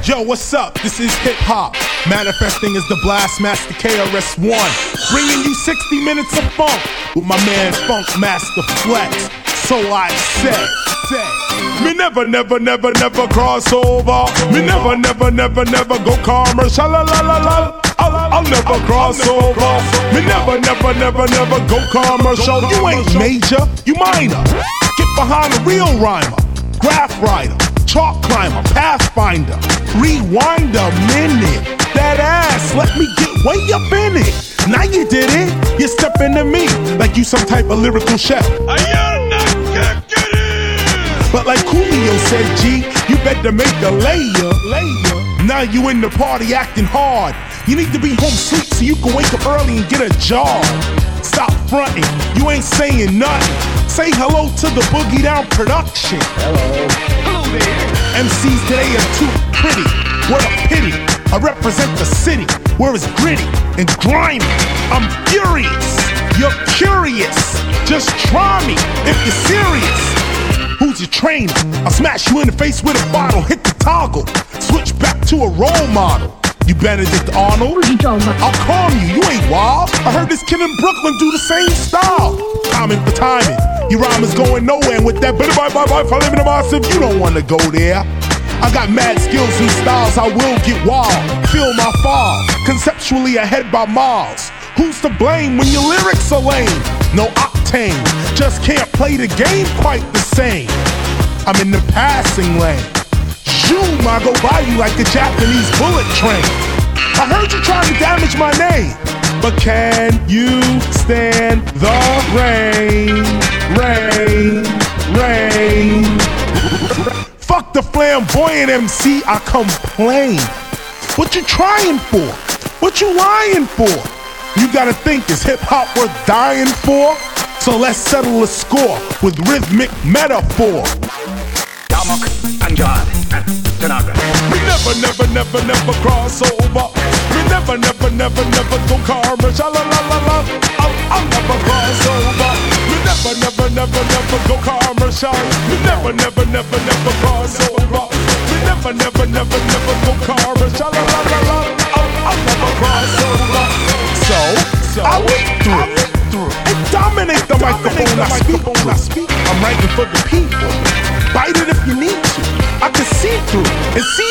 Yo, what's up? This is hip hop. Manifesting as the Blast Master KRS-One. Bringing you 60 minutes of funk with my man Funk Master Flex. So I say, me never cross over. Me never go commercial. I'll never cross over. Me never go commercial. You ain't major, you minor. Get behind a real rhymer, graph writer, chalk climber, pathfinder. Rewind a minute. That ass, let me get way up in it. Now you did it. You step into me like you some type of lyrical chef. But like Coolio said, G, you better make a layer. Now you in the party acting hard. You need to be home sleep so you can wake up early and get a job. Stop fronting, you ain't saying nothing. Say hello to the Boogie Down production. Hello there. MCs today are too pretty. What a pity. I represent the city where it's gritty and grimy. I'm furious. You're curious. Just try me if you're serious. Who's your trainer? I'll smash you in the face with a bottle. Hit the toggle. Switch back to a role model. You Benedict Arnold? I'll calm you, you ain't wild. I heard this kid in Brooklyn do the same style. Timing for timing. Your rhyme is going nowhere, and with that bye if I live in a massive, you don't wanna go there. I got mad skills and styles, I will get wild. Feel my fall, conceptually ahead by miles. Who's to blame when your lyrics are lame? No octane, just can't play the game quite the same. I'm in the passing lane. Zoom, I go by you like the Japanese bullet train. I heard you trying to damage my name, but can you stand the rain? Fuck the flamboyant MC, I complain. What you trying for? What you lying for? You gotta think, is hip hop worth dying for? So let's settle a score with rhythmic metaphor. Yamuk and Jad and Tanaga. We never cross over. We never go commercial. I'll never cross over. We never go commercial. We never cross over. We never go commercial. I'll never cross over. So I went through and dominate the microphone I speak. I'm writing for the people. Bite it if you need to. I can see through and see